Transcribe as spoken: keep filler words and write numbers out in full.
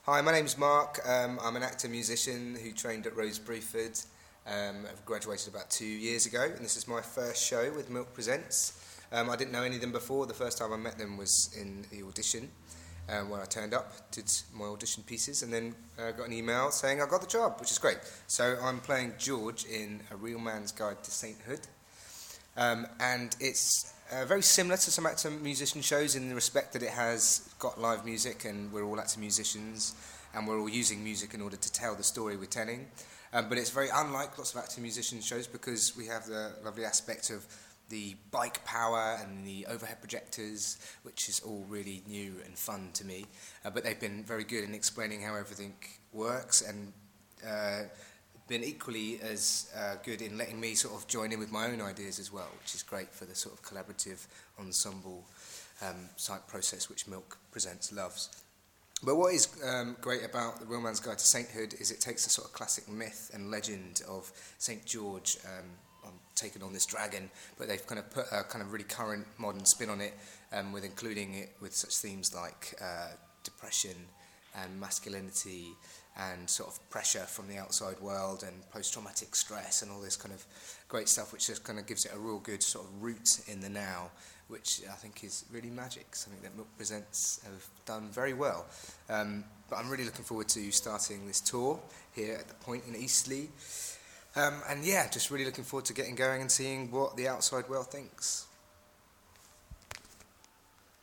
Hi, my name's Mark. Um, I'm an actor musician who trained at Rose Bruford. Um, I've graduated about two years ago, and this is my first show with Milk Presents. Um, I didn't know any of them before. The first time I met them was in the audition, um, where I turned up, did my audition pieces, and then uh, got an email saying I got the job, which is great. So I'm playing George in A Real Man's Guide to Sainthood. Um, and it's uh, very similar to some actor musician shows in the respect that it has got live music and we're all actor musicians and we're all using music in order to tell the story we're telling. Um, but it's very unlike lots of actor musician shows because we have the lovely aspect of the bike power and the overhead projectors, which is all really new and fun to me. Uh, but they've been very good in explaining how everything works and uh, been equally as uh, good in letting me sort of join in with my own ideas as well, which is great for the sort of collaborative ensemble um, type process which Milk Presents loves. But what is um, great about The Real Man's Guide to Sainthood is it takes a sort of classic myth and legend of Saint George um, on, taking on this dragon, but they've kind of put a kind of really current modern spin on it, um, with including it with such themes like uh, depression and masculinity and sort of pressure from the outside world and post-traumatic stress and all this kind of great stuff, which just kind of gives it a real good sort of root in the now, which I think is really magic, something that Milk Presents have done very well. Um, but I'm really looking forward to starting this tour here at the Point in Eastleigh. Um, and yeah, just really looking forward to getting going and seeing what the outside world thinks.